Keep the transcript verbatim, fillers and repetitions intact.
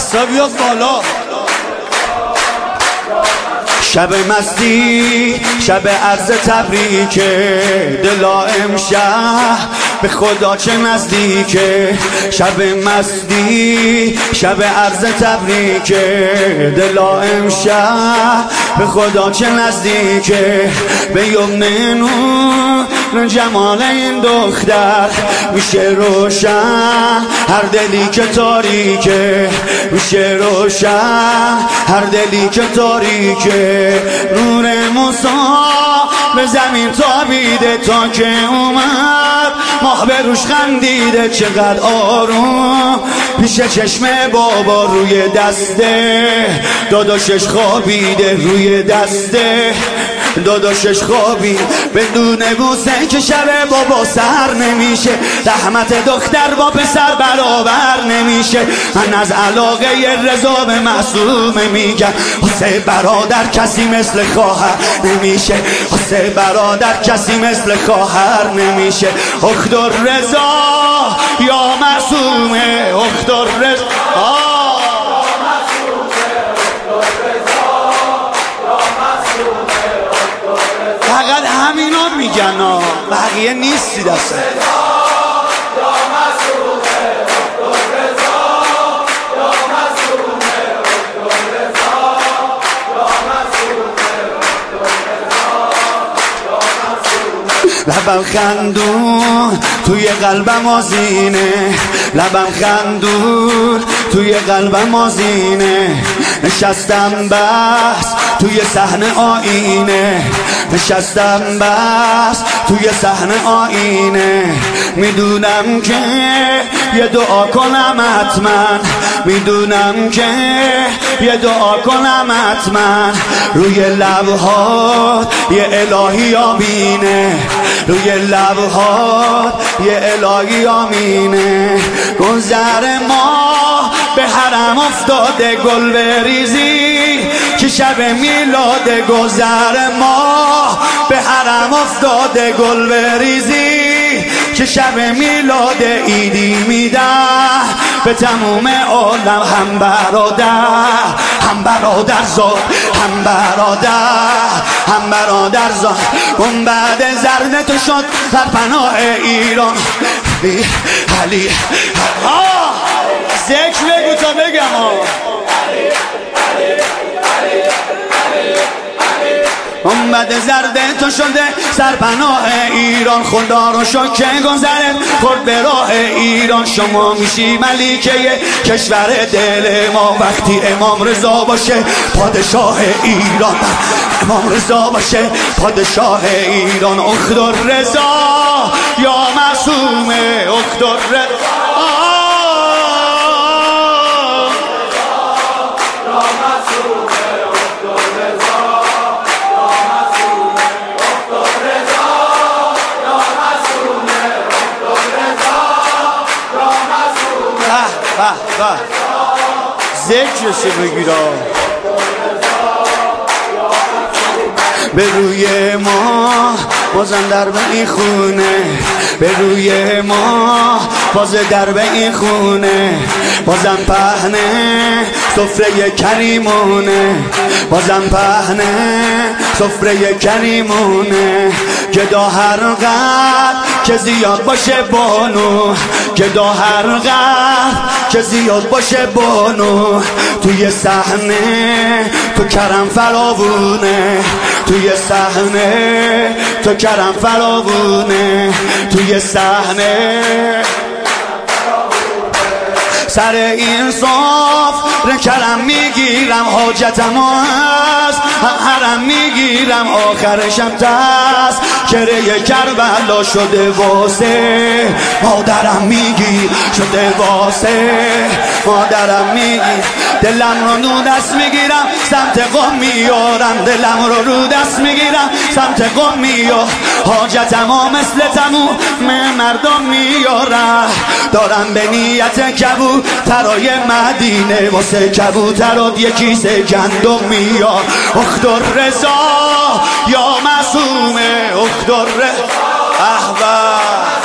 دستا بیاد بالا. شب مستی شب عرض تبریکه، دلا امشب به خدا چه نزدیکه. شب مستی شب عرض تبریکه، دلا امشب به خدا چه نزدیکه. به یمن نور جمال این دختر میشه روشن هر دلی که تاریکه. میشه روشن هر دلی که تاریکه. نور موسی به زمین تابیده تا که اومد ماه به روش خندیده. چقدر آروم پیش چشم بابا روی دسته داداشش خوابیده. روی دسته داداشش خوابی بدون بوسه که شب بابا سر نمیشه. رحمت دختر با پسر برابر نمیشه. من از علاقه رضا به معصومه میگم حسین برادر کسی مثل خواهر نمیشه. حسین برادر کسی مثل خواهر نمیشه. اخت رضا یا معصومه. اخت رضا فقط همینا میگن ها، بقیه نیستی دسته. لبم خندون توی قلبم آزینه. لبم خندون توی قلبم آزینه. نشستم بس توی صحنه آینه. نشستم بس توی صحنه آینه. میدونم که یه دعا کنم حتما. میدونم که یه دعا کنم حتما. روی لبهات یه الهی آمینه. روی لبهات یه الهی آمینه. گذر ما به حرم افتاده گل بریزی که شب میلاد. گذر ما به حرم افتاده گل بریزی که شب میلاد. ایدی میدن به تموم عالم هم برادر هم برادر زاد هم برادر هم برادر زاد. اون بعد زرد تو شد در پناه ایران. علی علی آه ذکر بگو تا بگم آه. اون بعد زرد تو شده سرپناه ایران. خدا رو شکر که گذرت خورد به راه ایران. شما میشی ملیکه کشور دل ما وقتی امام رضا باشه پادشاه ایران. امام رضا باشه پادشاه ایران. اخت رضا یا معصومه. اخت رضا ذکرشو بگیرا. به روی ما بازم در به این خونه. به روی ما باز در به این خونه. بازم پهنه سفره کریمونه. بازم پهنه سفره کریمونه. گدا هر قدر که زیاد باشه بانو. گدا هر قدر که زیاد باشه بانو. توی صحنه تو کرم فراوونه. توی صحنه تو کرم فراوونه. توی صحنه سر این صاف کرم میگیرم. حاجتم هست حرم میگیرم. آخرشم تست کره کربلا شده واسه مادرم میگیر. شده واسه مادرم میگیر. دلم رو رو دست میگیرم سمت قم میارم. دلم رو رو دست میگیرم سمت قم میارم. حاجتم ها مثل تموم مردم میارم. دارم به نیت کبوترای مدینه واسه کبوترات یه کیسه گندم میار. اخت رضا یا معصومه. اخت رضا احباب